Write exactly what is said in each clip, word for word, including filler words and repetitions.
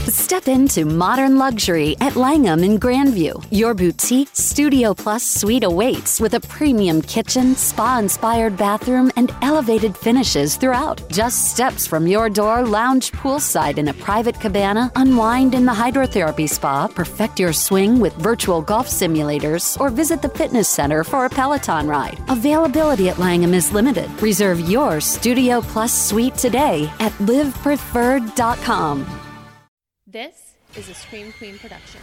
Step into modern luxury at Langham in Grandview. Your boutique Studio Plus suite awaits with a premium kitchen, spa-inspired bathroom, and elevated finishes throughout. Just steps from your door, lounge poolside in a private cabana, unwind in the hydrotherapy spa, perfect your swing with virtual golf simulators, or visit the fitness center for a Peloton ride. Availability at Langham is limited. Reserve your Studio Plus suite today at live preferred dot com. This is a Scream Queen production.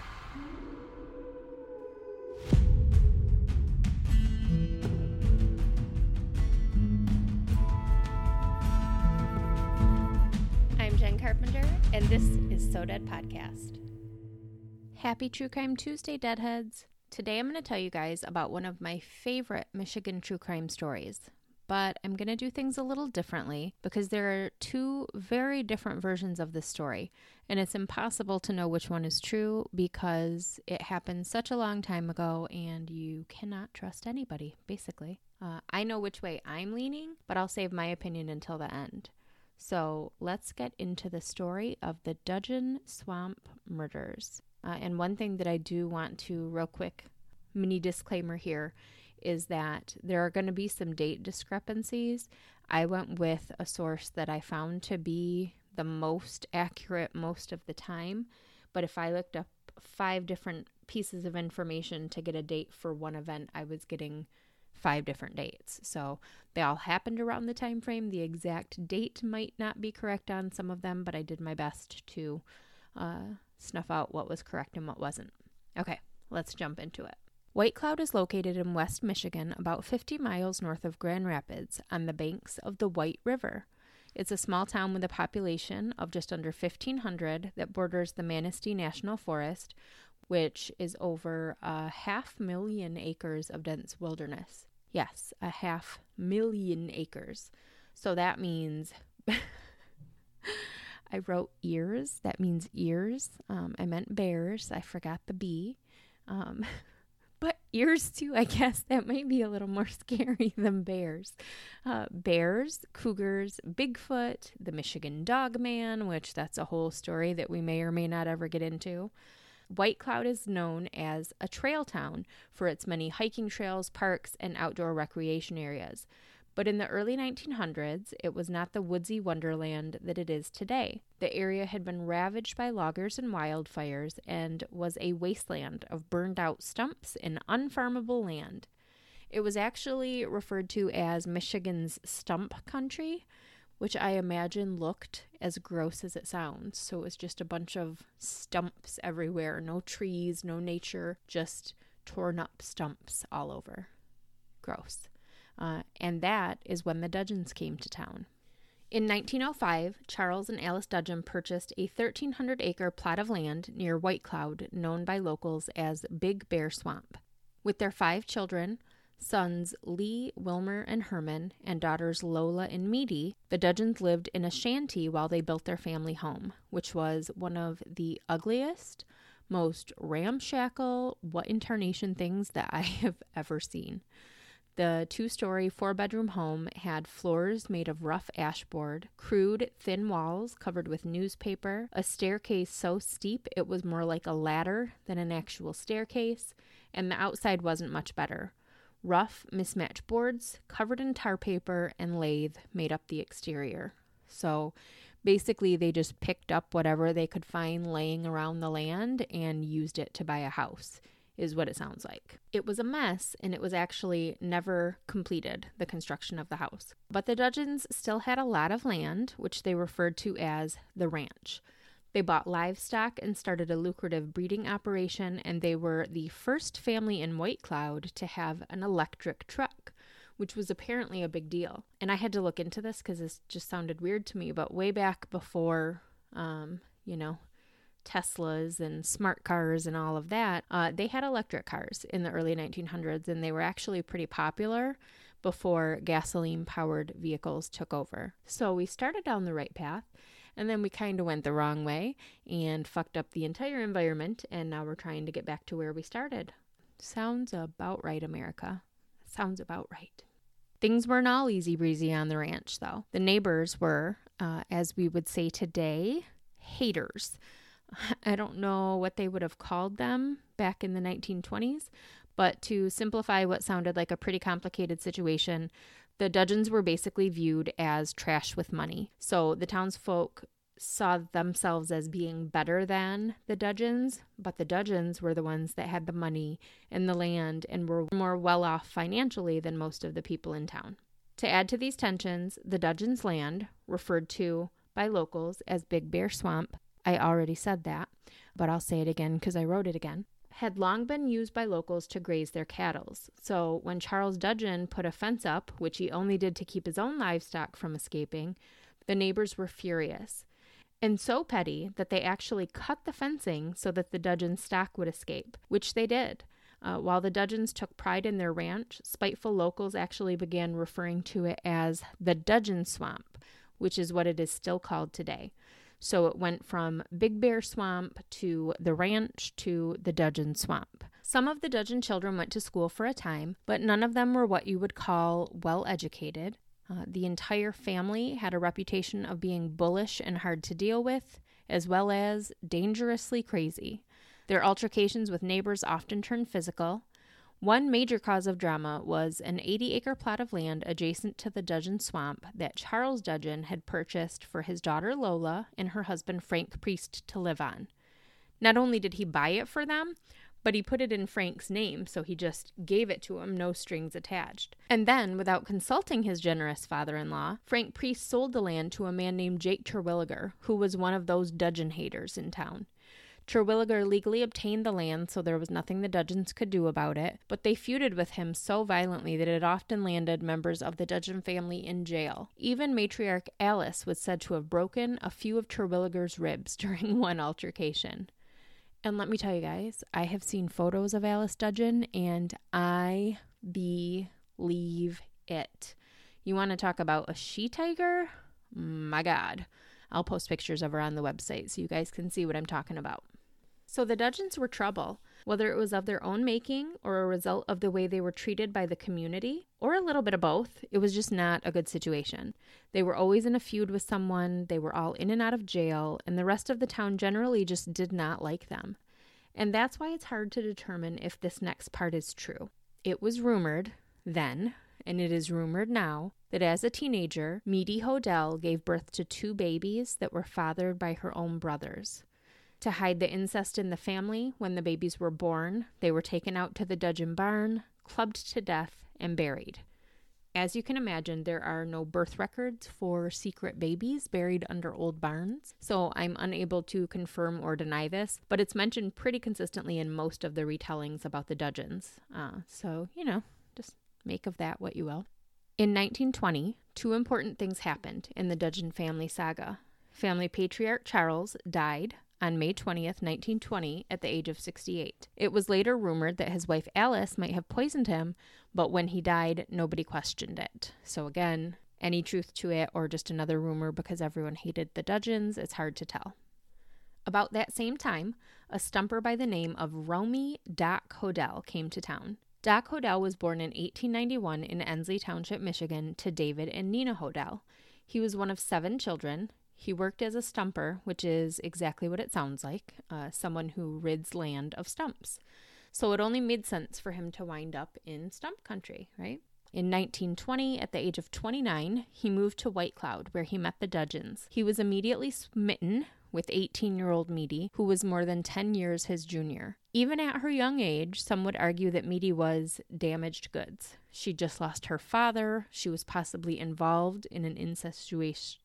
I'm Jen Carpenter, and this is So Dead Podcast. Happy True Crime Tuesday, Deadheads. Today I'm going to tell you guys about one of my favorite Michigan true crime stories. But I'm going to do things a little differently because there are two very different versions of this story, and it's impossible to know which one is true because it happened such a long time ago and you cannot trust anybody, basically. Uh, I know which way I'm leaning, but I'll save my opinion until the end. So let's get into the story of the Dudgeon Swamp murders. Uh, and one thing that I do want to, real quick, mini disclaimer here, is that there are going to be some date discrepancies. I went with a source that I found to be the most accurate most of the time, but if I looked up five different pieces of information to get a date for one event, I was getting five different dates. So they all happened around the time frame. The exact date might not be correct on some of them, but I did my best to uh, snuff out what was correct and what wasn't. Okay, let's jump into it. White Cloud is located in West Michigan, about fifty miles north of Grand Rapids, on the banks of the White River. It's a small town with a population of just under fifteen hundred that borders the Manistee National Forest, which is over a half million acres of dense wilderness. Yes, a half million acres. So that means... I wrote ears. That means ears. Um, I meant bears. I forgot the B. Um... But ears, too, I guess that might be a little more scary than bears. Uh, bears, cougars, Bigfoot, the Michigan Dogman, which that's a whole story that we may or may not ever get into. White Cloud is known as a trail town for its many hiking trails, parks, and outdoor recreation areas. But in the early nineteen hundreds, it was not the woodsy wonderland that it is today. The area had been ravaged by loggers and wildfires and was a wasteland of burned-out stumps and unfarmable land. It was actually referred to as Michigan's stump country, which I imagine looked as gross as it sounds. So it was just a bunch of stumps everywhere, no trees, no nature, just torn-up stumps all over. Gross. Uh, and that is when the Dudgeons came to town. In nineteen oh five, Charles and Alice Dudgeon purchased a thirteen hundred acre plot of land near White Cloud, known by locals as Big Bear Swamp. With their five children, sons Lee, Wilmer, and Herman, and daughters Lola and Meady, the Dudgeons lived in a shanty while they built their family home, which was one of the ugliest, most ramshackle, what in tarnation things that I have ever seen. The two-story, four-bedroom home had floors made of rough ashboard, crude, thin walls covered with newspaper, a staircase so steep it was more like a ladder than an actual staircase, and the outside wasn't much better. Rough, mismatched boards covered in tar paper and lathe made up the exterior. So basically, they just picked up whatever they could find laying around the land and used it to buy a house, is what it sounds like. It was a mess, and it was actually never completed, the construction of the house. But the Dudgeons still had a lot of land, which they referred to as the ranch. They bought livestock and started a lucrative breeding operation, and they were the first family in White Cloud to have an electric truck, which was apparently a big deal. And I had to look into this because this just sounded weird to me, but way back before, um, you know, Teslas and smart cars and all of that, uh, they had electric cars in the early nineteen hundreds, and they were actually pretty popular before gasoline-powered vehicles took over. So we started down the right path, and then we kind of went the wrong way and fucked up the entire environment, and now we're trying to get back to where we started. Sounds about right, America. Sounds about right. Things weren't all easy breezy on the ranch, though. The neighbors were, uh, as we would say today, haters. I don't know what they would have called them back in the nineteen twenties, but to simplify what sounded like a pretty complicated situation, the Dudgeons were basically viewed as trash with money. So the townsfolk saw themselves as being better than the Dudgeons, but the Dudgeons were the ones that had the money and the land and were more well off financially than most of the people in town. To add to these tensions, the Dudgeons' land, referred to by locals as Big Bear Swamp, I already said that, but I'll say it again because I wrote it again, had long been used by locals to graze their cattle. So when Charles Dudgeon put a fence up, which he only did to keep his own livestock from escaping, the neighbors were furious. And so petty that they actually cut the fencing so that the Dudgeon stock would escape, which they did. Uh, while the Dudgeons took pride in their ranch, spiteful locals actually began referring to it as the Dudgeon Swamp, which is what it is still called today. So it went from Big Bear Swamp to the ranch to the Dudgeon Swamp. Some of the Dudgeon children went to school for a time, but none of them were what you would call well-educated. Uh, the entire family had a reputation of being bullish and hard to deal with, as well as dangerously crazy. Their altercations with neighbors often turned physical. One major cause of drama was an eighty-acre plot of land adjacent to the Dudgeon Swamp that Charles Dudgeon had purchased for his daughter Lola and her husband Frank Priest to live on. Not only did he buy it for them, but he put it in Frank's name, so he just gave it to him, no strings attached. And then, without consulting his generous father-in-law, Frank Priest sold the land to a man named Jake Terwilliger, who was one of those Dudgeon haters in town. Terwilliger legally obtained the land, so there was nothing the Dudgeons could do about it, but they feuded with him so violently that it often landed members of the Dudgeon family in jail. Even matriarch Alice was said to have broken a few of Terwilliger's ribs during one altercation. And let me tell you guys, I have seen photos of Alice Dudgeon, and I believe it. You want to talk about a she-tiger? My God. I'll post pictures of her on the website so you guys can see what I'm talking about. So the Dudgeons were trouble, whether it was of their own making or a result of the way they were treated by the community, or a little bit of both. It was just not a good situation. They were always in a feud with someone, they were all in and out of jail, and the rest of the town generally just did not like them. And that's why it's hard to determine if this next part is true. It was rumored then, and it is rumored now, that as a teenager, Meady Hodel gave birth to two babies that were fathered by her own brothers. To hide the incest in the family, when the babies were born, they were taken out to the Dudgeon barn, clubbed to death, and buried. As you can imagine, there are no birth records for secret babies buried under old barns, so I'm unable to confirm or deny this, but it's mentioned pretty consistently in most of the retellings about the Dudgeons. Uh, so, you know, just make of that what you will. In nineteen twenty, two important things happened in the Dudgeon family saga. Family patriarch Charles died on May twentieth, nineteen twenty, at the age of sixty-eight. It was later rumored that his wife Alice might have poisoned him, but when he died, nobody questioned it. So again, any truth to it or just another rumor because everyone hated the Dudgeons, it's hard to tell. About that same time, a stumper by the name of Romy Doc Hodel came to town. Doc Hodel was born in eighteen ninety-one in Ensley Township, Michigan, to David and Nina Hodel. He was one of seven children. He worked as a stumper, which is exactly what it sounds like, uh, someone who rids land of stumps. So it only made sense for him to wind up in stump country, right? In nineteen twenty, at the age of twenty-nine, he moved to White Cloud, where he met the Dudgeons. He was immediately smitten with eighteen-year-old Meady, who was more than ten years his junior. Even at her young age, some would argue that Meady was damaged goods. She just lost her father. She was possibly involved in an incestuous...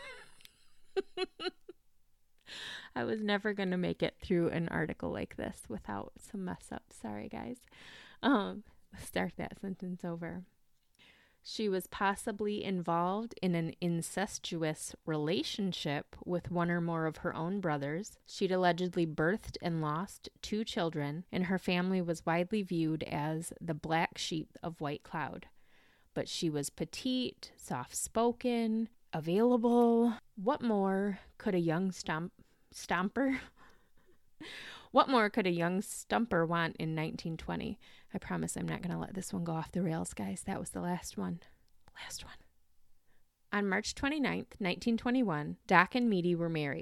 I was never going to make it through an article like this without some mess up. Sorry, guys. Um, start that sentence over. She was possibly involved in an incestuous relationship with one or more of her own brothers. She'd allegedly birthed and lost two children, and her family was widely viewed as the black sheep of White Cloud. But she was petite, soft-spoken, available. What more could a young stomp stomper? What more could a young stumper want in nineteen twenty? I promise I'm not going to let this one go off the rails, guys. That was the last one. Last one. On March twenty-ninth, nineteen twenty-one, Doc and Meady were married.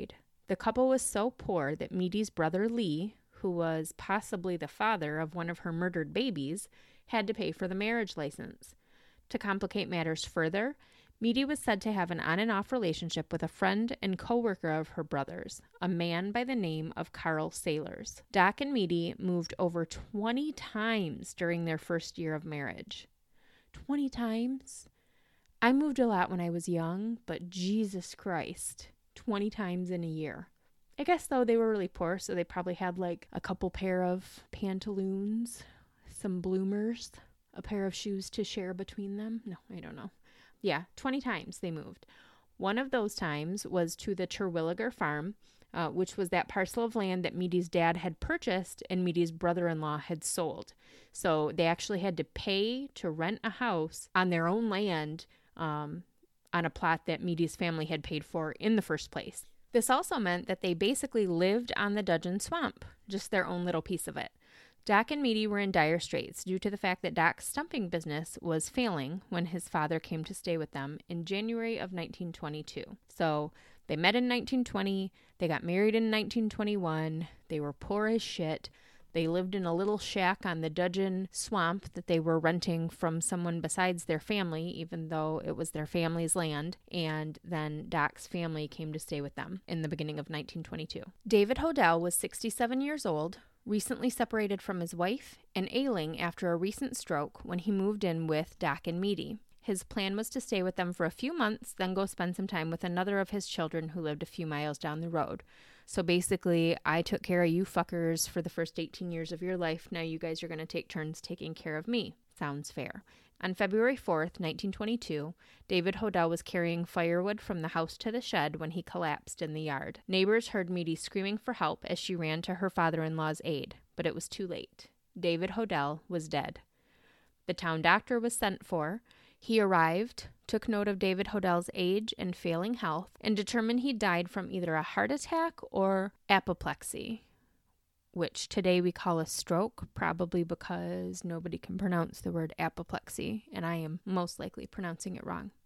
The couple was so poor that Meady's brother Lee, who was possibly the father of one of her murdered babies, had to pay for the marriage license. To complicate matters further, Meady was said to have an on and off relationship with a friend and co-worker of her brother's, a man by the name of Carl Sailors. Doc and Meady moved over twenty times during their first year of marriage. twenty times? I moved a lot when I was young, but Jesus Christ, twenty times in a year. I guess, though, they were really poor, so they probably had like a couple pair of pantaloons, some bloomers, a pair of shoes to share between them. No, I don't know. Yeah, twenty times they moved. One of those times was to the Terwilliger farm, uh, which was that parcel of land that Meady's dad had purchased and Meady's brother-in-law had sold. So they actually had to pay to rent a house on their own land um, on a plot that Meady's family had paid for in the first place. This also meant that they basically lived on the Dudgeon Swamp, just their own little piece of it. Doc and Meady were in dire straits due to the fact that Doc's stumping business was failing when his father came to stay with them in January of nineteen twenty-two. So they met in nineteen twenty, they got married in nineteen twenty-one, they were poor as shit. They lived in a little shack on the Dudgeon Swamp that they were renting from someone besides their family, even though it was their family's land. And then Doc's family came to stay with them in the beginning of nineteen twenty-two. David Hodel was sixty-seven years old, recently separated from his wife, and ailing after a recent stroke when he moved in with Doc and Meady. His plan was to stay with them for a few months, then go spend some time with another of his children who lived a few miles down the road. So basically, I took care of you fuckers for the first eighteen years of your life. Now you guys are going to take turns taking care of me. Sounds fair. On February fourth, nineteen twenty-two, David Hodel was carrying firewood from the house to the shed when he collapsed in the yard. Neighbors heard Meady screaming for help as she ran to her father-in-law's aid, but it was too late. David Hodel was dead. The town doctor was sent for. He arrived, took note of David Hodel's age and failing health, and determined he died from either a heart attack or apoplexy, which today we call a stroke, probably because nobody can pronounce the word apoplexy, and I am most likely pronouncing it wrong.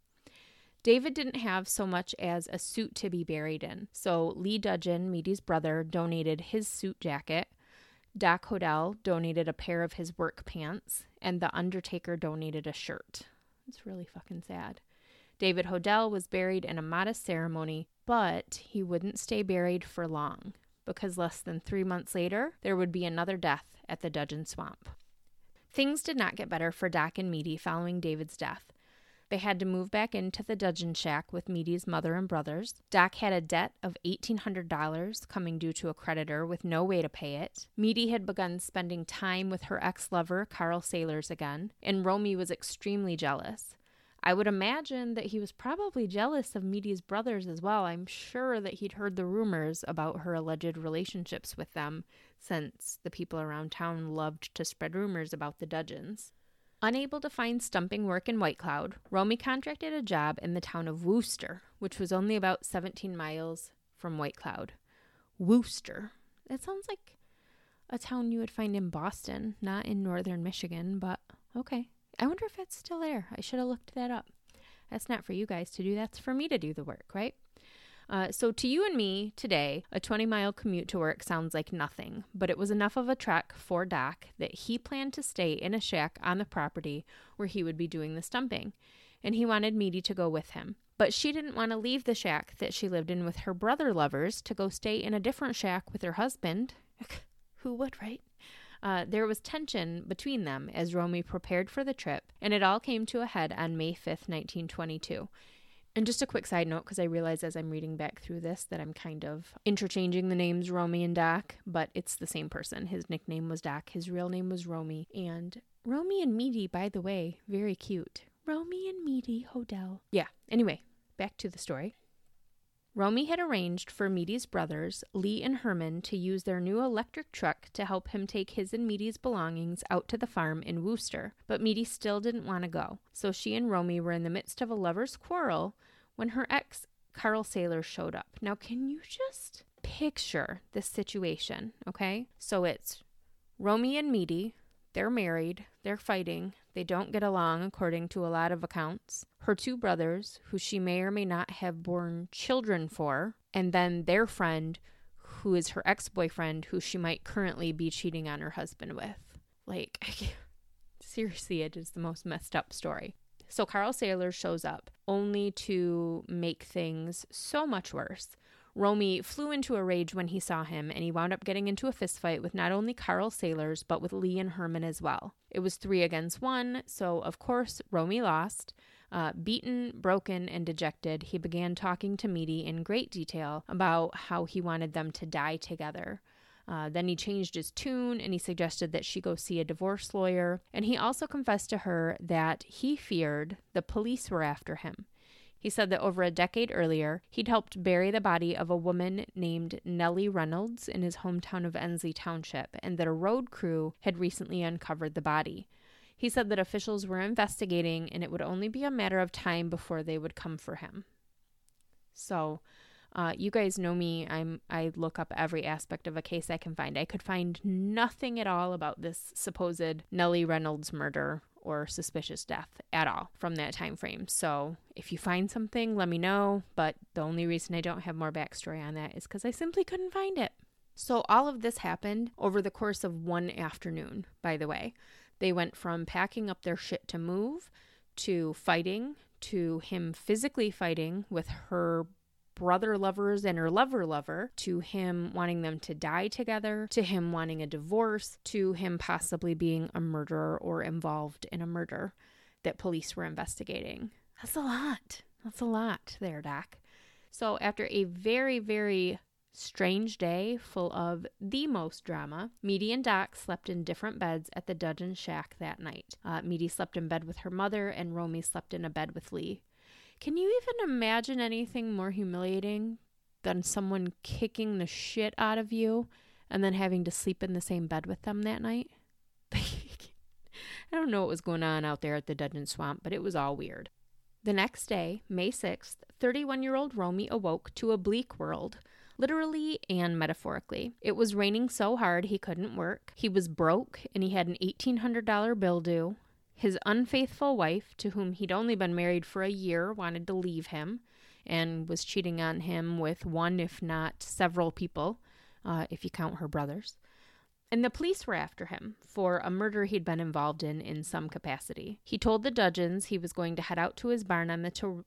David didn't have so much as a suit to be buried in, so Lee Dudgeon, Meady's brother, donated his suit jacket. Doc Hodel donated a pair of his work pants, and the undertaker donated a shirt. It's really fucking sad. David Hodel was buried in a modest ceremony, but he wouldn't stay buried for long, because less than three months later, there would be another death at the Dudgeon Swamp. Things did not get better for Doc and Meady following David's death. They had to move back into the Dudgeon shack with Meady's mother and brothers. Doc had a debt of eighteen hundred dollars coming due to a creditor with no way to pay it. Meady had begun spending time with her ex-lover, Carl Sailors, again, and Romy was extremely jealous. I would imagine that he was probably jealous of Meady's brothers as well. I'm sure that he'd heard the rumors about her alleged relationships with them, since the people around town loved to spread rumors about the Dudgeons. Unable to find stumping work in White Cloud, Romy contracted a job in the town of Wooster, which was only about seventeen miles from White Cloud. Wooster. That sounds like a town you would find in Boston, not in northern Michigan, but okay. I wonder if it's still there. I should have looked that up. That's not for you guys to do. That's for me to do the work, right? Uh, so to you and me today, a twenty-mile commute to work sounds like nothing, but it was enough of a trek for Doc that he planned to stay in a shack on the property where he would be doing the stumping, and he wanted Meady to go with him. But she didn't want to leave the shack that she lived in with her brother lovers to go stay in a different shack with her husband. Who would, right? Uh, there was tension between them as Romy prepared for the trip, and it all came to a head on May fifth, nineteen twenty-two. And just a quick side note, because I realize as I'm reading back through this that I'm kind of interchanging the names Romy and Doc, but it's the same person. His nickname was Doc. His real name was Romy. And Romy and Meady, by the way, very cute. Romy and Meady Hodel. Yeah, anyway, back to the story. Romy had arranged for Meady's brothers, Lee and Herman, to use their new electric truck to help him take his and Meady's belongings out to the farm in Wooster, but Meady still didn't want to go, so she and Romy were in the midst of a lover's quarrel when her ex, Carl Sailors, showed up. Now, can you just picture this situation, okay? So it's Romy and Meady, They're married. They're fighting. They don't get along, according to a lot of accounts. Her two brothers, who she may or may not have born children for, and then their friend, who is her ex-boyfriend, who she might currently be cheating on her husband with. Like, seriously, it is the most messed up story. So Carl Saylor shows up, only to make things so much worse. Romy flew into a rage when he saw him, and he wound up getting into a fistfight with not only Carl Saylors, but with Lee and Herman as well. It was three against one, so of course Romy lost. Uh, beaten, broken, and dejected, he began talking to Meady in great detail about how he wanted them to die together. Uh, then he changed his tune, and he suggested that she go see a divorce lawyer, and he also confessed to her that he feared the police were after him. He said that over a decade earlier, he'd helped bury the body of a woman named Nellie Reynolds in his hometown of Ensley Township, and that a road crew had recently uncovered the body. He said that officials were investigating, and it would only be a matter of time before they would come for him. So, uh, you guys know me. I'm I look up every aspect of a case I can find. I could find nothing at all about this supposed Nellie Reynolds murder or suspicious death at all from that time frame. So if you find something, let me know. But the only reason I don't have more backstory on that is because I simply couldn't find it. So all of this happened over the course of one afternoon, by the way. They went from packing up their shit to move, to fighting, to him physically fighting with her brother lovers and her lover lover, to him wanting them to die together, to him wanting a divorce, to him possibly being a murderer or involved in a murder that police were investigating. That's a lot. That's a lot there, Doc. So after a very, very strange day full of the most drama, Meady and Doc slept in different beds at the Dudgeon shack that night. Uh, Meady slept in bed with her mother, and Romy slept in a bed with Lee. Can you even imagine anything more humiliating than someone kicking the shit out of you and then having to sleep in the same bed with them that night? I don't know what was going on out there at the Dudgeon Swamp, but it was all weird. The next day, May sixth, thirty-one-year-old Romy awoke to a bleak world, literally and metaphorically. It was raining so hard he couldn't work. He was broke, and he had an eighteen hundred dollars bill due. His unfaithful wife, to whom he'd only been married for a year, wanted to leave him and was cheating on him with one, if not several people, uh, if you count her brothers. And the police were after him for a murder he'd been involved in in some capacity. He told the Dudgeons he was going to head out to his barn on the Ter-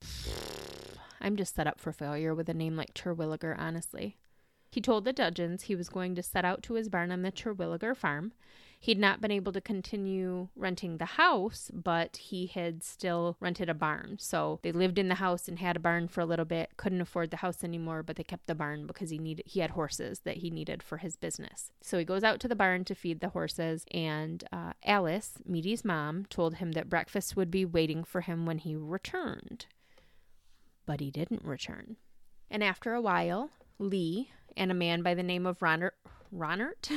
I'm just set up for failure with a name like Terwilliger, honestly. He told the Dudgeons he was going to set out to his barn on the Terwilliger farm. He'd not been able to continue renting the house, but he had still rented a barn. So they lived in the house and had a barn for a little bit, couldn't afford the house anymore, but they kept the barn because he needed he had horses that he needed for his business. So he goes out to the barn to feed the horses, and uh, Alice, Meady's mom, told him that breakfast would be waiting for him when he returned. But he didn't return. And after a while, Lee and a man by the name of Ronert, Ronert?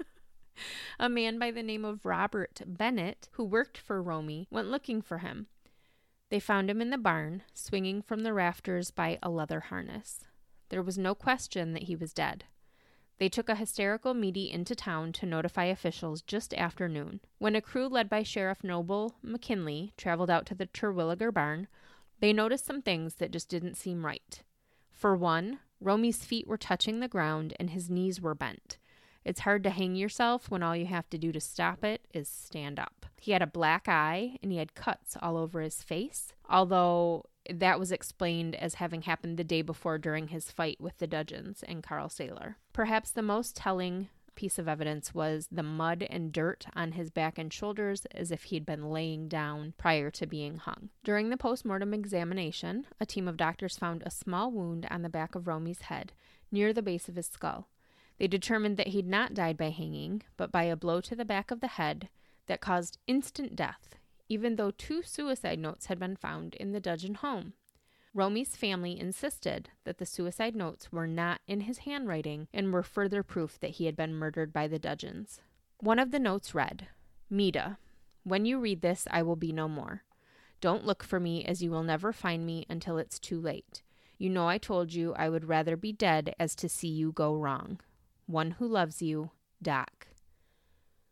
A man by the name of Robert Bennett, who worked for Romy, went looking for him. They found him in the barn, swinging from the rafters by a leather harness. There was no question that he was dead. They took a hysterical Meady into town to notify officials just after noon. When a crew led by Sheriff Noble McKinley traveled out to the Terwilliger barn, they noticed some things that just didn't seem right. For one, Romy's feet were touching the ground and his knees were bent. It's hard to hang yourself when all you have to do to stop it is stand up. He had a black eye and he had cuts all over his face, although that was explained as having happened the day before during his fight with the Dudgeons and Carl Saylor. Perhaps the most telling piece of evidence was the mud and dirt on his back and shoulders, as if he'd been laying down prior to being hung. During the post-mortem examination, a team of doctors found a small wound on the back of Romy's head, near the base of his skull. They determined that he'd not died by hanging, but by a blow to the back of the head that caused instant death, even though two suicide notes had been found in the Dudgeon home. Romy's family insisted that the suicide notes were not in his handwriting and were further proof that he had been murdered by the Dudgeons. One of the notes read, "Meda, when you read this, I will be no more. Don't look for me, as you will never find me until it's too late. You know I told you I would rather be dead as to see you go wrong. One who loves you, Doc."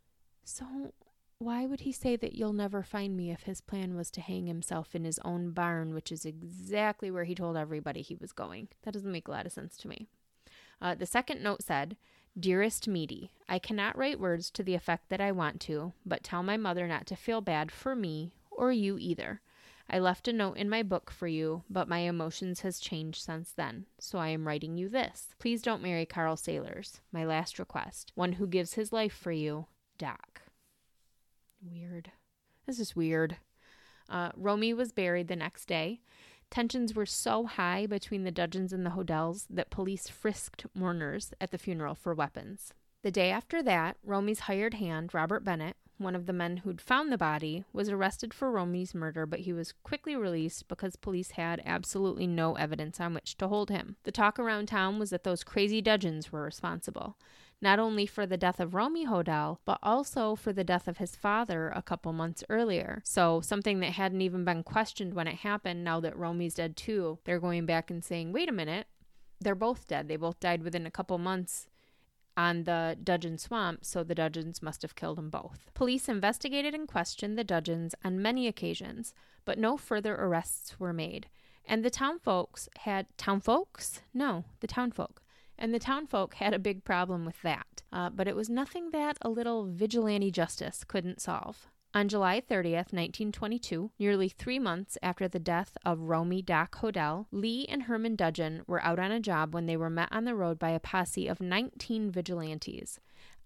So why would he say that you'll never find me if his plan was to hang himself in his own barn, which is exactly where he told everybody he was going? That doesn't make a lot of sense to me. Uh, the second note said, "Dearest Meady, I cannot write words to the effect that I want to, but tell my mother not to feel bad for me or you either. I left a note in my book for you, but my emotions has changed since then, so I am writing you this. Please don't marry Carl Sailors. My last request. One who gives his life for you, Doc." Weird. This is weird. Uh, Romy was buried the next day. Tensions were so high between the Dudgeons and the Hodells that police frisked mourners at the funeral for weapons. The day after that, Romy's hired hand, Robert Bennett, one of the men who'd found the body, was arrested for Romy's murder, but he was quickly released because police had absolutely no evidence on which to hold him. The talk around town was that those crazy Dudgeons were responsible, not only for the death of Romy Hodel, but also for the death of his father a couple months earlier. So something that hadn't even been questioned when it happened, now that Romy's dead too, they're going back and saying, wait a minute, they're both dead. They both died within a couple months on the Dudgeon Swamp, so the Dudgeons must have killed them both. Police investigated and questioned the Dudgeons on many occasions, but no further arrests were made. And the townfolks had... Townfolks? No, the townfolk. And the townfolk had a big problem with that. Uh, but it was nothing that a little vigilante justice couldn't solve. On July thirtieth, nineteen twenty-two, nearly three months after the death of Romy Doc Hodel, Lee and Herman Dudgeon were out on a job when they were met on the road by a posse of nineteen vigilantes.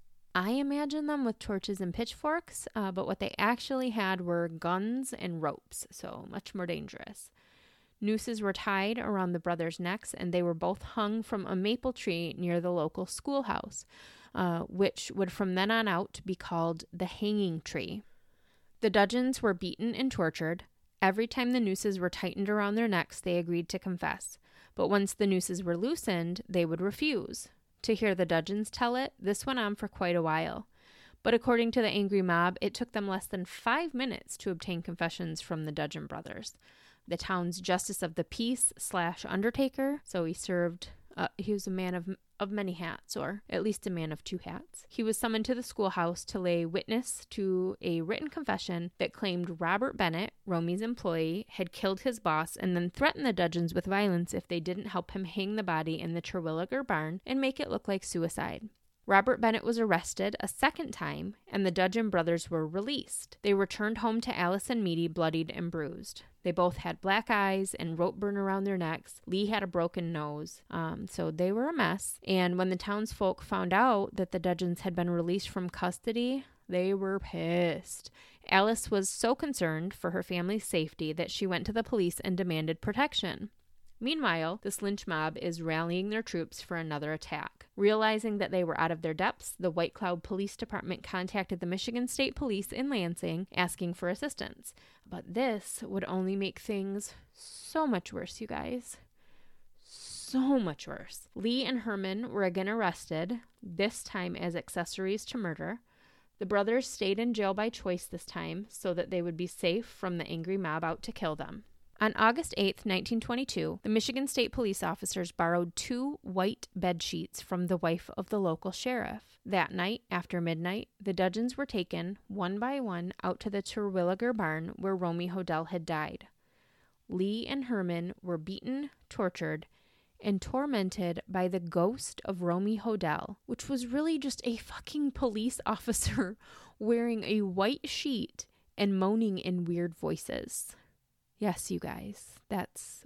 I imagine them with torches and pitchforks, uh, but what they actually had were guns and ropes, so much more dangerous. Nooses were tied around the brothers' necks, and they were both hung from a maple tree near the local schoolhouse, uh, which would from then on out be called the hanging tree. The Dudgeons were beaten and tortured. Every time the nooses were tightened around their necks, they agreed to confess. But once the nooses were loosened, they would refuse. To hear the Dudgeons tell it, this went on for quite a while. But according to the angry mob, it took them less than five minutes to obtain confessions from the Dudgeon brothers. The town's justice of the peace slash undertaker, so he served, uh, he was a man of of many hats, or at least a man of two hats. He was summoned to the schoolhouse to lay witness to a written confession that claimed Robert Bennett, Romy's employee, had killed his boss and then threatened the Dudgeons with violence if they didn't help him hang the body in the Terwilliger barn and make it look like suicide. Robert Bennett was arrested a second time, and the Dudgeon brothers were released. They returned home to Alice and Meady bloodied and bruised. They both had black eyes and rope burn around their necks. Lee had a broken nose, um, so they were a mess. And when the townsfolk found out that the Dudgeons had been released from custody, they were pissed. Alice was so concerned for her family's safety that she went to the police and demanded protection. Meanwhile, this lynch mob is rallying their troops for another attack. Realizing that they were out of their depths, the White Cloud Police Department contacted the Michigan State Police in Lansing, asking for assistance. But this would only make things so much worse, you guys. So much worse. Lee and Herman were again arrested, this time as accessories to murder. The brothers stayed in jail by choice this time, so that they would be safe from the angry mob out to kill them. On August eighth, nineteen twenty-two, the Michigan State police officers borrowed two white bed sheets from the wife of the local sheriff. That night, after midnight, the Dudgeons were taken, one by one, out to the Terwilliger barn where Romy Hodel had died. Lee and Herman were beaten, tortured, and tormented by the ghost of Romy Hodel, which was really just a fucking police officer wearing a white sheet and moaning in weird voices. Yes, you guys, that's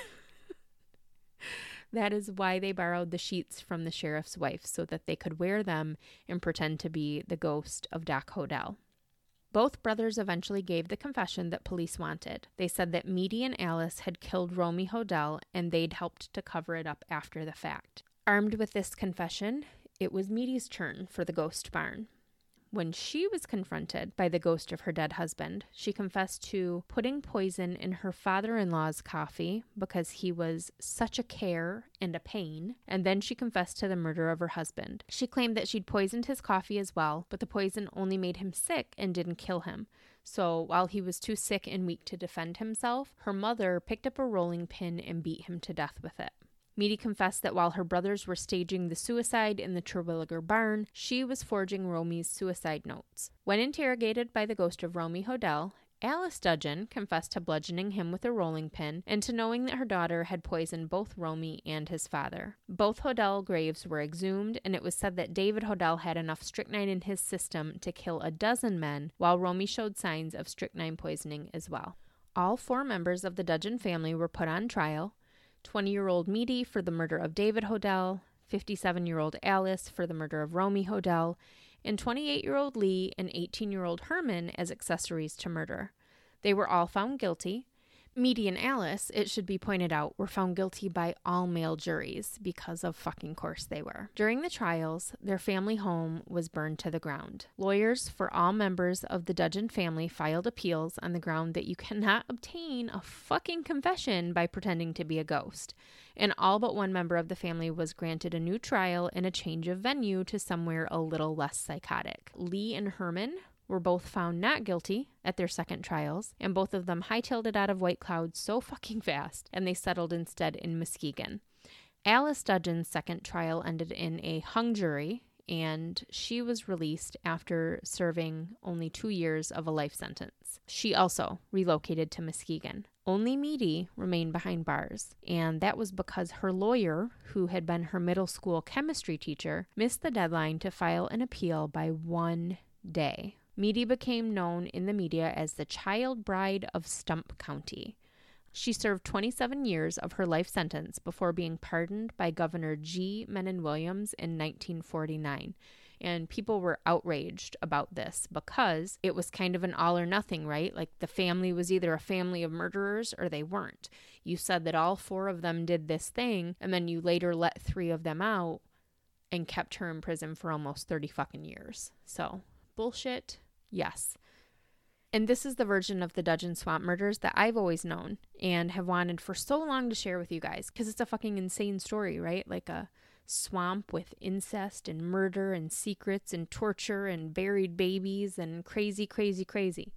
that is why they borrowed the sheets from the sheriff's wife, so that they could wear them and pretend to be the ghost of Doc Hodel. Both brothers eventually gave the confession that police wanted. They said that Meady and Alice had killed Romy Hodel, and they'd helped to cover it up after the fact. Armed with this confession, it was Meady's turn for the ghost barn. When she was confronted by the ghost of her dead husband, she confessed to putting poison in her father-in-law's coffee because he was such a care and a pain, and then she confessed to the murder of her husband. She claimed that she'd poisoned his coffee as well, but the poison only made him sick and didn't kill him. So while he was too sick and weak to defend himself, her mother picked up a rolling pin and beat him to death with it. Meady confessed that while her brothers were staging the suicide in the Terwilliger barn, she was forging Romy's suicide notes. When interrogated by the ghost of Romy Hodel, Alice Dudgeon confessed to bludgeoning him with a rolling pin and to knowing that her daughter had poisoned both Romy and his father. Both Hodel graves were exhumed, and it was said that David Hodel had enough strychnine in his system to kill a dozen men, while Romy showed signs of strychnine poisoning as well. All four members of the Dudgeon family were put on trial: twenty-year-old Meady for the murder of David Hodel, fifty-seven-year-old Alice for the murder of Romy Hodel, and twenty-eight-year-old Lee and eighteen-year-old Herman as accessories to murder. They were all found guilty. Meady and Alice, it should be pointed out, were found guilty by all male juries because of fucking course they were. During the trials, their family home was burned to the ground. Lawyers for all members of the Dudgeon family filed appeals on the ground that you cannot obtain a fucking confession by pretending to be a ghost. And all but one member of the family was granted a new trial and a change of venue to somewhere a little less psychotic. Lee and Herman were both found not guilty at their second trials, and both of them hightailed it out of White Cloud so fucking fast, and they settled instead in Muskegon. Alice Dudgeon's second trial ended in a hung jury, and she was released after serving only two years of a life sentence. She also relocated to Muskegon. Only Meady remained behind bars, and that was because her lawyer, who had been her middle school chemistry teacher, missed the deadline to file an appeal by one day. Meady became known in the media as the child bride of Stump County. She served twenty-seven years of her life sentence before being pardoned by Governor G. Menon Williams in nineteen forty-nine. And people were outraged about this because it was kind of an all or nothing, right? Like the family was either a family of murderers or they weren't. You said that all four of them did this thing, and then you later let three of them out and kept her in prison for almost thirty fucking years. So, bullshit, yes. And this is the version of the Dudgeon Swamp murders that I've always known and have wanted for so long to share with you guys, because it's a fucking insane story, right? Like a swamp with incest and murder and secrets and torture and buried babies and crazy, crazy, crazy.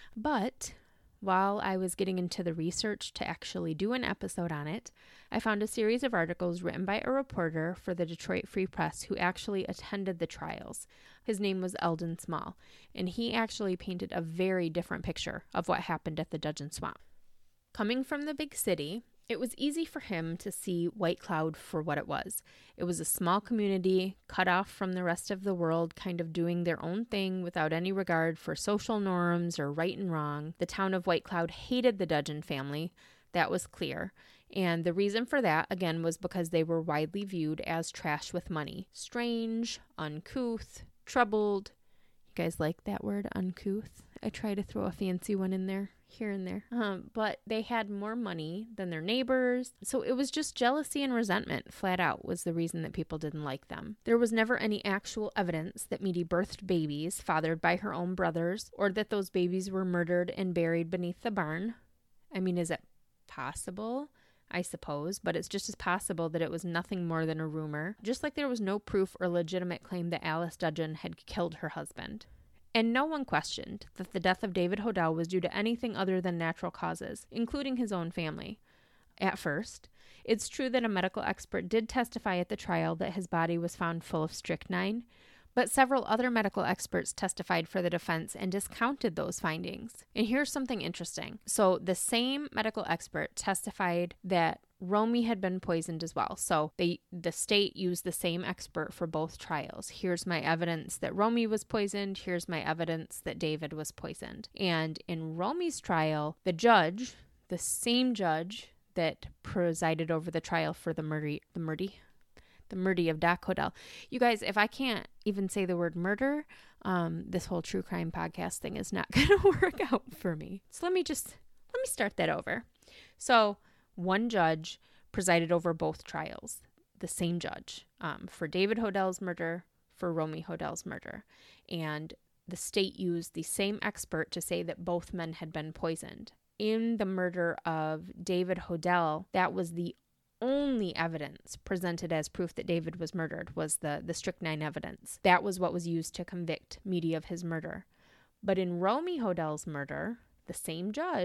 But while I was getting into the research to actually do an episode on it, I found a series of articles written by a reporter for the Detroit Free Press who actually attended the trials. His name was Eldon Small, and he actually painted a very different picture of what happened at the Dudgeon Swamp. Coming from the big city, it was easy for him to see White Cloud for what it was. It was a small community, cut off from the rest of the world, kind of doing their own thing without any regard for social norms or right and wrong. The town of White Cloud hated the Dudgeon family. That was clear. And the reason for that, again, was because they were widely viewed as trash with money. Strange, uncouth, troubled. You guys like that word, uncouth? I try to throw a fancy one in there, here and there. Um, but they had more money than their neighbors. So it was just jealousy and resentment, flat out, was the reason that people didn't like them. There was never any actual evidence that Meady birthed babies fathered by her own brothers, or that those babies were murdered and buried beneath the barn. I mean, is it possible? I suppose, but it's just as possible that it was nothing more than a rumor, just like there was no proof or legitimate claim that Alice Dudgeon had killed her husband. And no one questioned that the death of David Hodel was due to anything other than natural causes, including his own family. At first, it's true that a medical expert did testify at the trial that his body was found full of strychnine, but several other medical experts testified for the defense and discounted those findings. And here's something interesting. So the same medical expert testified that Romy had been poisoned as well. So they, the state used the same expert for both trials. Here's my evidence that Romy was poisoned. Here's my evidence that David was poisoned. And in Romy's trial, the judge, the same judge that presided over the trial for the murder, the murder, the murder of Doc Hodel. You guys, if I can't even say the word murder, um, this whole true crime podcast thing is not going to work out for me. So let me just, let me start that over. So one judge presided over both trials, the same judge, um, for David Hodel's murder, for Romy Hodel's murder. And the state used the same expert to say that both men had been poisoned. In the murder of David Hodel, that was the only evidence presented as proof that David was murdered, was the, the strychnine evidence. That was what was used to convict Meady of his murder. But in Romy Hodel's murder, the same judge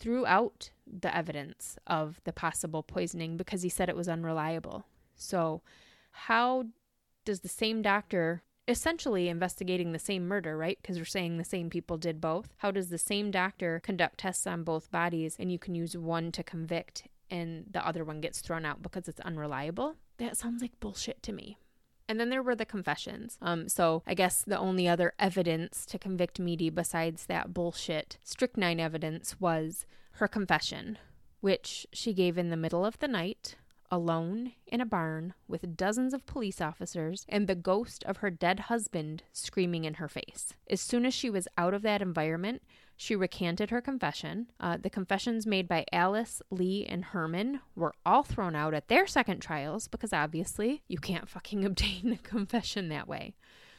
threw out the evidence of the possible poisoning because he said it was unreliable. So how does the same doctor, essentially investigating the same murder, right? Because we're saying the same people did both. How does the same doctor conduct tests on both bodies and you can use one to convict and the other one gets thrown out because it's unreliable? That sounds like bullshit to me. And then there were the confessions. Um, so I guess the only other evidence to convict Meady besides that bullshit strychnine evidence was her confession, which she gave in the middle of the night, alone in a barn with dozens of police officers and the ghost of her dead husband screaming in her face. As soon as she was out of that environment, she recanted her confession. Uh, the confessions made by Alice, Lee, and Herman were all thrown out at their second trials because obviously you can't fucking obtain a confession that way.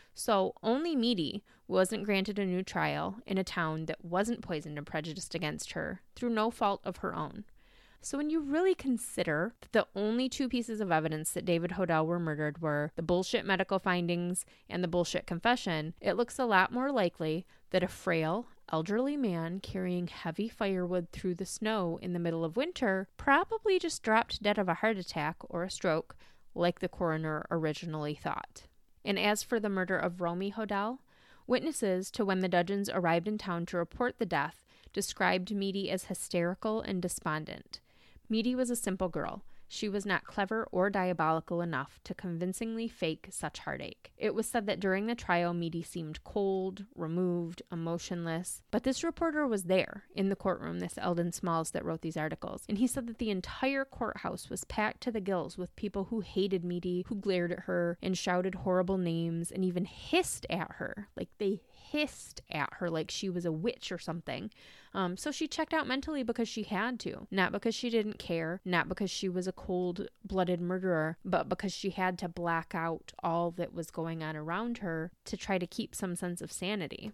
So only Meady wasn't granted a new trial in a town that wasn't poisoned and prejudiced against her through no fault of her own. So when you really consider that the only two pieces of evidence that David Hodel were murdered were the bullshit medical findings and the bullshit confession, it looks a lot more likely that a frail, elderly man carrying heavy firewood through the snow in the middle of winter probably just dropped dead of a heart attack or a stroke, like the coroner originally thought. And as for the murder of Romy Hodel, witnesses to when the Dudgeons arrived in town to report the death described Meady as hysterical and despondent. Meady was a simple girl. She was not clever or diabolical enough to convincingly fake such heartache. It was said that during the trial, Meady seemed cold, removed, emotionless. But this reporter was there in the courtroom, this Eldon Smalls that wrote these articles. And he said that the entire courthouse was packed to the gills with people who hated Meady, who glared at her and shouted horrible names and even hissed at her. Like they hissed at her like she was a witch or something. Um, so she checked out mentally because she had to, not because she didn't care, not because she was a cold-blooded murderer, but because she had to black out all that was going on around her to try to keep some sense of sanity.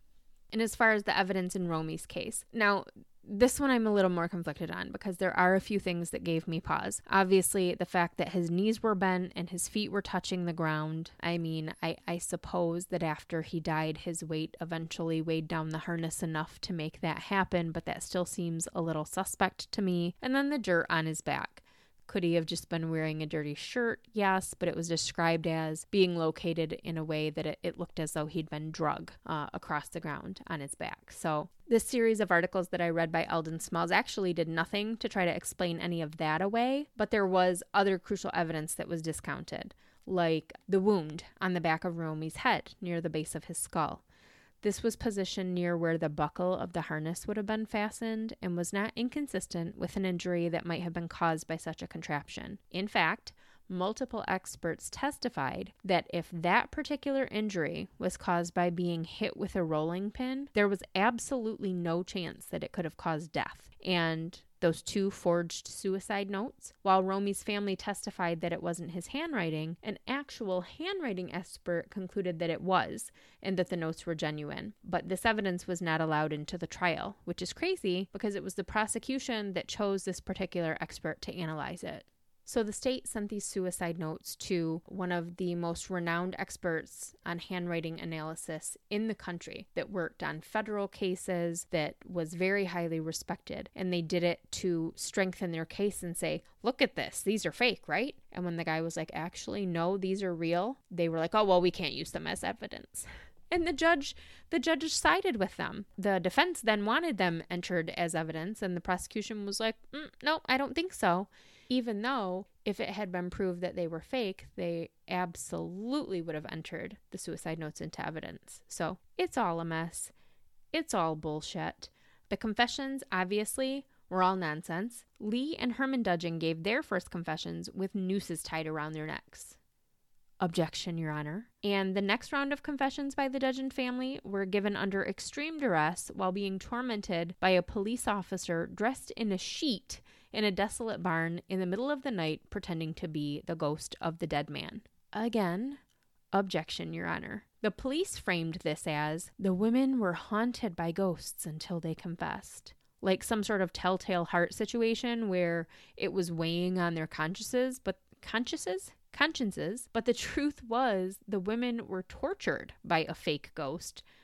And as far as the evidence in Romy's case, now this one I'm a little more conflicted on because there are a few things that gave me pause. Obviously, the fact that his knees were bent and his feet were touching the ground. I mean, I, I suppose that after he died, his weight eventually weighed down the harness enough to make that happen, but that still seems a little suspect to me. And then the dirt on his back. Could he have just been wearing a dirty shirt? Yes, but it was described as being located in a way that it, it looked as though he'd been drug uh, across the ground on his back. So this series of articles that I read by Eldon Smalls actually did nothing to try to explain any of that away, but there was other crucial evidence that was discounted, like the wound on the back of Romy's head near the base of his skull. This was positioned near where the buckle of the harness would have been fastened and was not inconsistent with an injury that might have been caused by such a contraption. In fact, multiple experts testified that if that particular injury was caused by being hit with a rolling pin, there was absolutely no chance that it could have caused death. And those two forged suicide notes, while Romy's family testified that it wasn't his handwriting, an actual handwriting expert concluded that it was, and that the notes were genuine. But this evidence was not allowed into the trial, which is crazy because it was the prosecution that chose this particular expert to analyze it. So the state sent these suicide notes to one of the most renowned experts on handwriting analysis in the country that worked on federal cases, that was very highly respected. And they did it to strengthen their case and say, look at this, these are fake, right? And when the guy was like, actually, no, these are real, they were like, oh, well, we can't use them as evidence. And the judge, the judge sided with them. The defense then wanted them entered as evidence, and the prosecution was like, mm, no, I don't think so. Even though if it had been proved that they were fake, they absolutely would have entered the suicide notes into evidence. So it's all a mess. It's all bullshit. The confessions, obviously, were all nonsense. Lee and Herman Dudgeon gave their first confessions with nooses tied around their necks. Objection, Your Honor. And the next round of confessions by the Dudgeon family were given under extreme duress while being tormented by a police officer dressed in a sheet in a desolate barn in the middle of the night, pretending to be the ghost of the dead man. Again, objection, Your Honor. The police framed this as, the women were haunted by ghosts until they confessed. Like some sort of telltale heart situation where it was weighing on their consciences, but consciences? Consciences, but the truth was the women were tortured by a fake ghost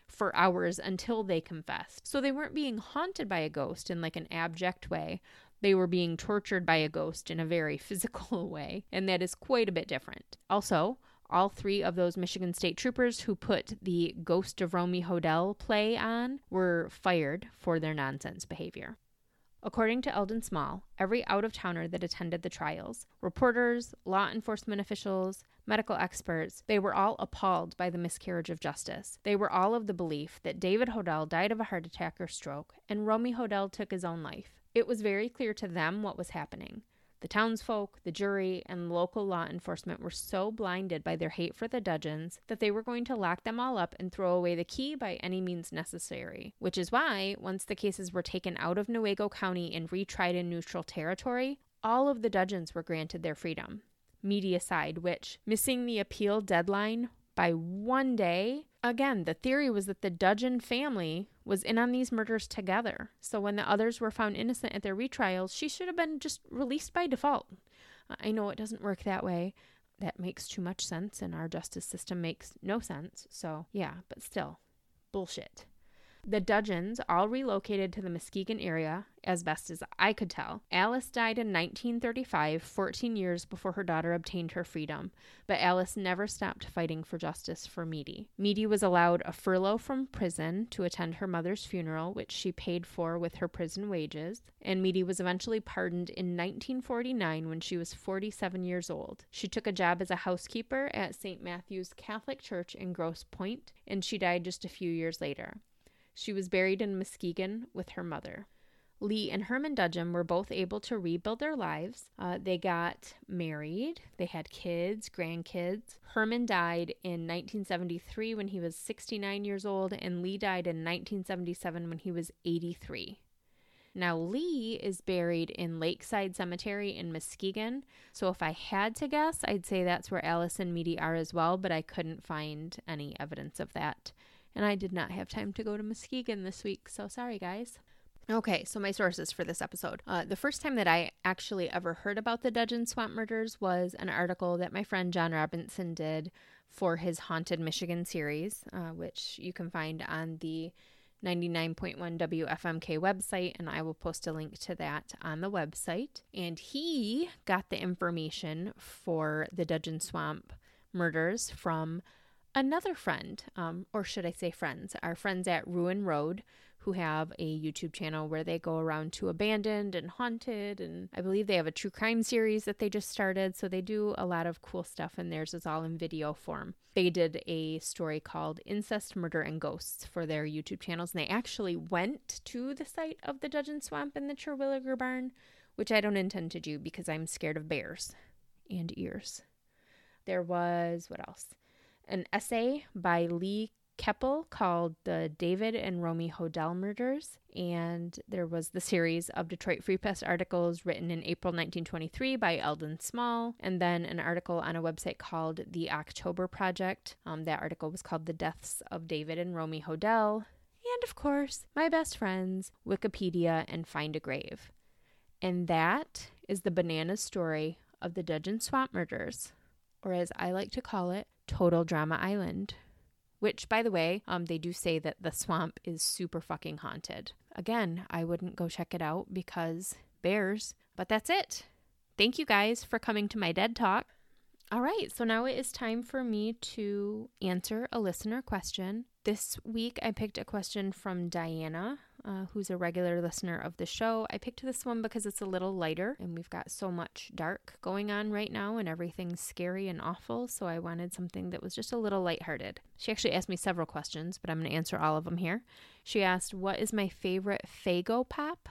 for hours until they confessed. So they weren't being haunted by a ghost in like an abject way. They were being tortured by a ghost in a very physical way, and that is quite a bit different. Also, all three of those Michigan State Troopers who put the Ghost of Romy Hodel play on were fired for their nonsense behavior. According to Eldon Small, every out-of-towner that attended the trials, reporters, law enforcement officials, medical experts, they were all appalled by the miscarriage of justice. They were all of the belief that David Hodel died of a heart attack or stroke, and Romy Hodel took his own life. It was very clear to them what was happening. The townsfolk, the jury, and local law enforcement were so blinded by their hate for the Dudgeons that they were going to lock them all up and throw away the key by any means necessary. Which is why, once the cases were taken out of Newaygo County and retried in neutral territory, all of the Dudgeons were granted their freedom. Media side, which, missing the appeal deadline by one day, again, the theory was that the Dudgeon family was in on these murders together. So when the others were found innocent at their retrials, she should have been just released by default. I know it doesn't work that way. That makes too much sense, and our justice system makes no sense. So yeah, but still, bullshit. The Dudgeons all relocated to the Muskegon area, as best as I could tell. Alice died in nineteen thirty-five, fourteen years before her daughter obtained her freedom, but Alice never stopped fighting for justice for Meady. Meady was allowed a furlough from prison to attend her mother's funeral, which she paid for with her prison wages, and Meady was eventually pardoned in nineteen forty-nine when she was forty-seven years old. She took a job as a housekeeper at Saint Matthew's Catholic Church in Grosse Pointe, and she died just a few years later. She was buried in Muskegon with her mother. Lee and Herman Dudgeon were both able to rebuild their lives. Uh, they got married. They had kids, grandkids. Herman died in nineteen seventy-three when he was sixty-nine years old, and Lee died in nineteen seventy-seven when he was eighty-three. Now, Lee is buried in Lakeside Cemetery in Muskegon, so if I had to guess, I'd say that's where Alice and Meady are as well, but I couldn't find any evidence of that. And I did not have time to go to Muskegon this week, so sorry, guys. Okay, so my sources for this episode. Uh, the first time that I actually ever heard about the Dudgeon Swamp murders was an article that my friend John Robinson did for his Haunted Michigan series, uh, which you can find on the ninety-nine point one W F M K website, and I will post a link to that on the website. And he got the information for the Dudgeon Swamp murders from another friend, um, or should I say friends, our friends at Ruin Road, who have a YouTube channel where they go around to abandoned and haunted, and I believe they have a true crime series that they just started, so they do a lot of cool stuff, and theirs is all in video form. They did a story called Incest, Murder, and Ghosts for their YouTube channels, and they actually went to the site of the Dudgeon Swamp and the Terwilliger Barn, which I don't intend to do because I'm scared of bears and ears. There was, what else? An essay by Lee Keppel called The David and Romy Hodel Murders, and there was the series of Detroit Free Press articles written in April nineteen twenty-three by Eldon Small, and then an article on a website called The October Project. Um, that article was called The Deaths of David and Romy Hodel, and of course, my best friends, Wikipedia and Find a Grave. And that is the bananas story of the Dudgeon Swamp Murders, or as I like to call it, Total Drama Island. Which, by the way, um, they do say that the swamp is super fucking haunted. Again, I wouldn't go check it out because bears. But that's it. Thank you guys for coming to my dead talk. All right, so now it is time for me to answer a listener question. This week I picked a question from Diana, uh, who's a regular listener of the show. I picked this one because it's a little lighter and we've got so much dark going on right now and everything's scary and awful, so I wanted something that was just a little lighthearted. She actually asked me several questions, but I'm going to answer all of them here. She asked, what is my favorite Faygo pop?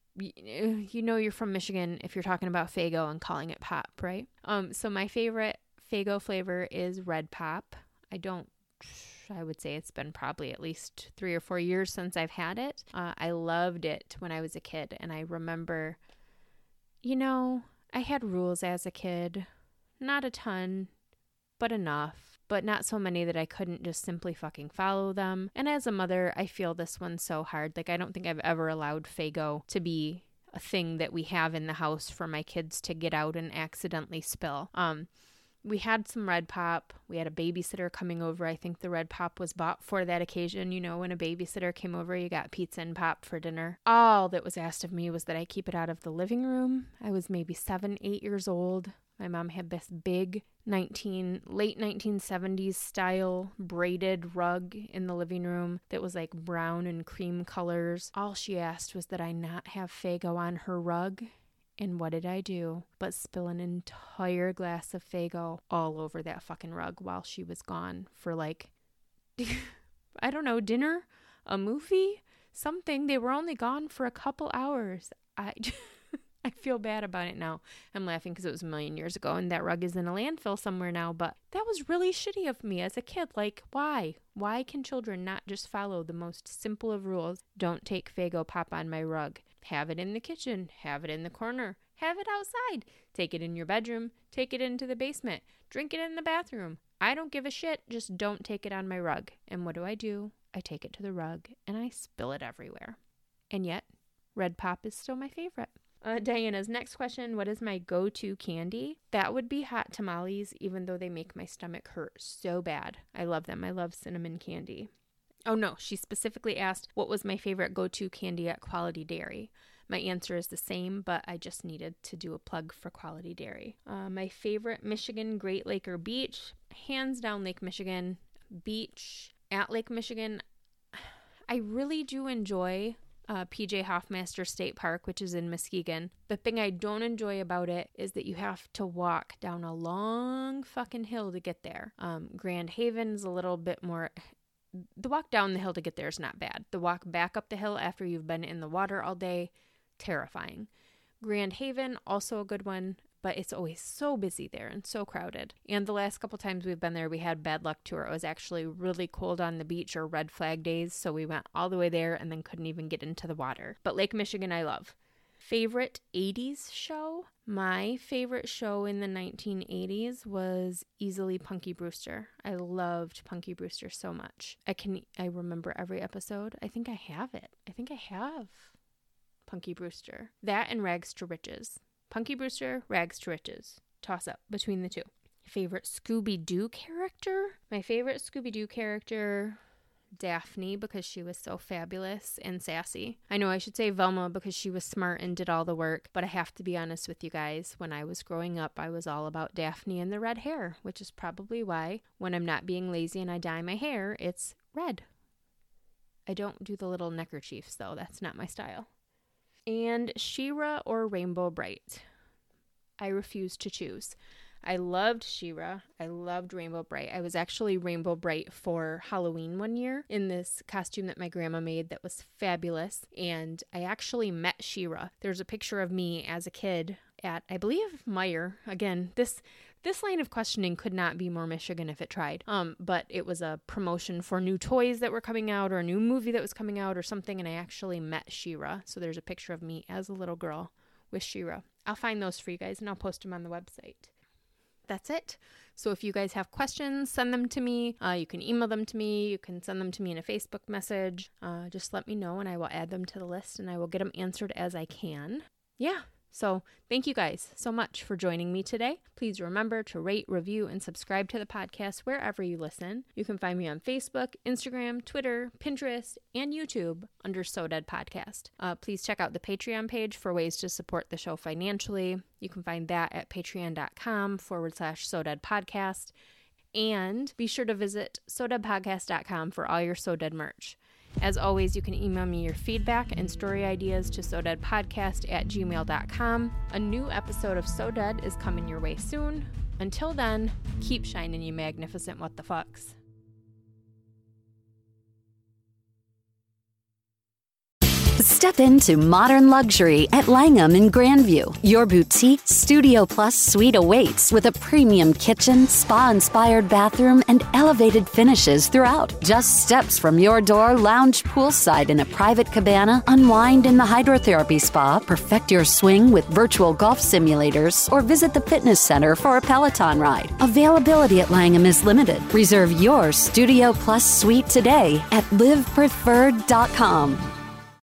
You know you're from Michigan if you're talking about Faygo and calling it pop, right? Um, so my favorite Faygo flavor is red pop. I don't, I would say it's been probably at least three or four years since I've had it. Uh, I loved it when I was a kid, and I remember, you know, I had rules as a kid. Not a ton, but enough. But not so many that I couldn't just simply fucking follow them. And as a mother, I feel this one so hard. Like, I don't think I've ever allowed Faygo to be a thing that we have in the house for my kids to get out and accidentally spill. Um, we had some Red Pop. We had a babysitter coming over. I think the Red Pop was bought for that occasion. You know, when a babysitter came over, you got pizza and pop for dinner. All that was asked of me was that I keep it out of the living room. I was maybe seven, eight years old. My mom had this big nineteen late nineteen seventies style braided rug in the living room that was like brown and cream colors. All she asked was that I not have Faygo on her rug. And what did I do but spill an entire glass of Faygo all over that fucking rug while she was gone for like, I don't know, dinner, a movie, something. They were only gone for a couple hours. I... I feel bad about it now. I'm laughing because it was a million years ago and that rug is in a landfill somewhere now, but that was really shitty of me as a kid. Like, why? Why can children not just follow the most simple of rules? Don't take Faygo pop on my rug. Have it in the kitchen. Have it in the corner. Have it outside. Take it in your bedroom. Take it into the basement. Drink it in the bathroom. I don't give a shit. Just don't take it on my rug. And what do I do? I take it to the rug and I spill it everywhere. And yet, Red Pop is still my favorite. Uh, Diana's next question, what is my go-to candy? That would be hot tamales, even though they make my stomach hurt so bad. I love them. I love cinnamon candy. Oh no, she specifically asked, what was my favorite go-to candy at Quality Dairy? My answer is the same, but I just needed to do a plug for Quality Dairy. Uh, my favorite Michigan Great Lake or Beach? Hands down Lake Michigan. Beach at Lake Michigan. I really do enjoy Uh, P J Hoffmaster State Park, which is in Muskegon. The thing I don't enjoy about it is that you have to walk down a long fucking hill to get there. Um, Grand Haven is a little bit more... The walk down the hill to get there is not bad. The walk back up the hill after you've been in the water all day, terrifying. Grand Haven, also a good one, but it's always so busy there and so crowded. And the last couple times we've been there, we had bad luck to it. It was actually really cold on the beach or red flag days, so we went all the way there and then couldn't even get into the water. But Lake Michigan, I love. Favorite eighties show? My favorite show in the nineteen eighties was easily Punky Brewster. I loved Punky Brewster so much. I can I remember every episode. I think I have it. I think I have Punky Brewster. That and Rags to Riches. Punky Brewster, Rags to Riches. Toss up between the two. Favorite Scooby-Doo character? My favorite Scooby-Doo character, Daphne, because she was so fabulous and sassy. I know I should say Velma because she was smart and did all the work, but I have to be honest with you guys. When I was growing up, I was all about Daphne and the red hair, which is probably why when I'm not being lazy and I dye my hair, it's red. I don't do the little neckerchiefs, though. That's not my style. And She-Ra or Rainbow Bright? I refuse to choose. I loved She-Ra. I loved Rainbow Bright. I was actually Rainbow Bright for Halloween one year in this costume that my grandma made that was fabulous. And I actually met She-Ra. There's a picture of me as a kid at, I believe, Meijer. Again, this this line of questioning could not be more Michigan if it tried. Um, but it was a promotion for new toys that were coming out or a new movie that was coming out or something. And I actually met She-Ra. So there's a picture of me as a little girl with She-Ra. I'll find those for you guys and I'll post them on the website. That's it. So if you guys have questions, send them to me. Uh, you can email them to me. You can send them to me in a Facebook message. Uh, just let me know and I will add them to the list and I will get them answered as I can. Yeah. So thank you guys so much for joining me today. Please remember to rate, review, and subscribe to the podcast wherever you listen. You can find me on Facebook, Instagram, Twitter, Pinterest, and YouTube under So Dead Podcast. Uh, please check out the Patreon page for ways to support the show financially. You can find that at patreon.com forward slash So Dead Podcast. And be sure to visit so dead podcast dot com for all your So Dead merch. As always, you can email me your feedback and story ideas to so dead podcast at gmail dot com. A new episode of So Dead is coming your way soon. Until then, keep shining, you magnificent what the fucks. Step into modern luxury at Langham in Grandview. Your boutique Studio Plus suite awaits with a premium kitchen, spa-inspired bathroom, and elevated finishes throughout. Just steps from your door, lounge poolside in a private cabana, unwind in the hydrotherapy spa, perfect your swing with virtual golf simulators, or visit the fitness center for a Peloton ride. Availability at Langham is limited. Reserve your Studio Plus suite today at live preferred dot com.